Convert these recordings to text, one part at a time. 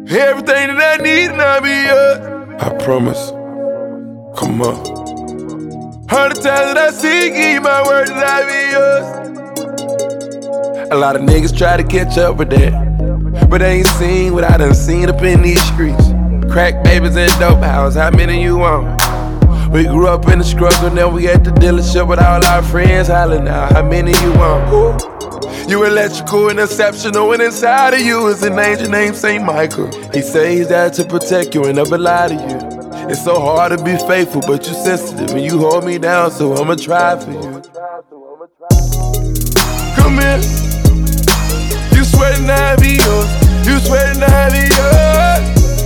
Everything that I need and I'll be yours. I promise. Come on. 100 times that I see, give you my word that I'll be yours. A lot of niggas try to catch up with that, but they ain't seen what I done seen up in these streets. Crack babies in dope house, how many you want? We grew up in the struggle, now we at the dealership with all our friends hollering out, how many you want? Ooh. You electrical and exceptional, and inside of you is an angel named St. Michael. He say he's there to protect you and never lie to you. It's so hard to be faithful, but you sensitive and you hold me down, so I'ma try for you. Come here. You sweating I be yours. You sweating I be yours.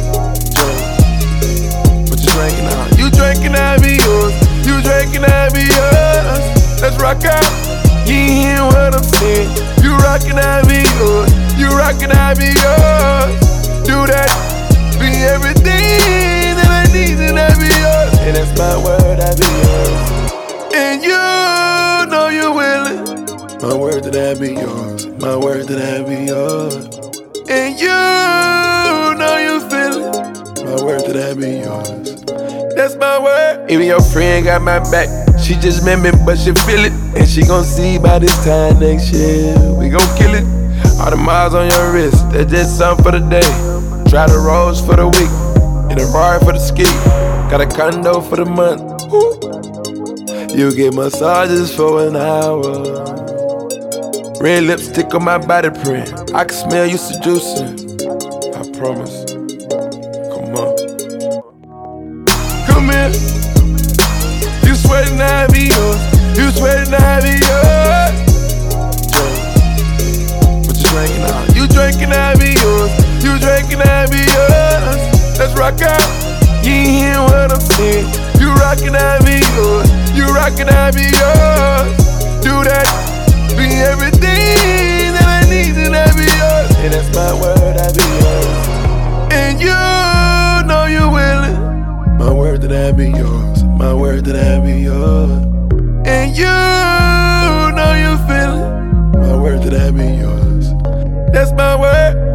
Drink. What you drinking now? You drinking I be yours. You drinking I be yours. Let's rock out. You ain't hearing what I'm saying. You rockin' I be yours. You rockin' I be yours. Do that. Be everything that I need and I be yours. And that's my word, I be yours. And you know you're willing. My word that I be yours. My word that I be yours. And you know you feel it. My word that I be yours. That's my word. Even your friend got my back. She just met me, but she feel it. And she gon' see by this time next year. We gon' kill it. All the miles on your wrist, that's just something for the day. Try the rolls for the week. And a Rari for the ski. Got a condo for the month. Woo. You get massages for an hour. Red lipstick on my body print. I can smell you seducing. I promise. Come on. Come here. You sweating I be yours. You sweating I be yours. Drink. What you drinking now? You drinking I be yours. You drinking I be yours. Let's rock out. You ain't hearing what I'm saying. You rockin' I be yours. You rockin' I be yours. Do that. Be everything that I need and I be yours. And that's my word, I be yours. And you know you're willing. My word that I be yours. My word that I be yours. And you know you feel it. My word that I be yours. That's my word.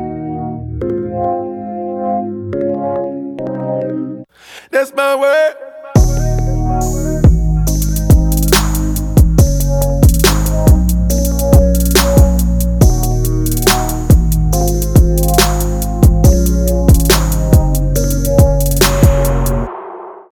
That's my word.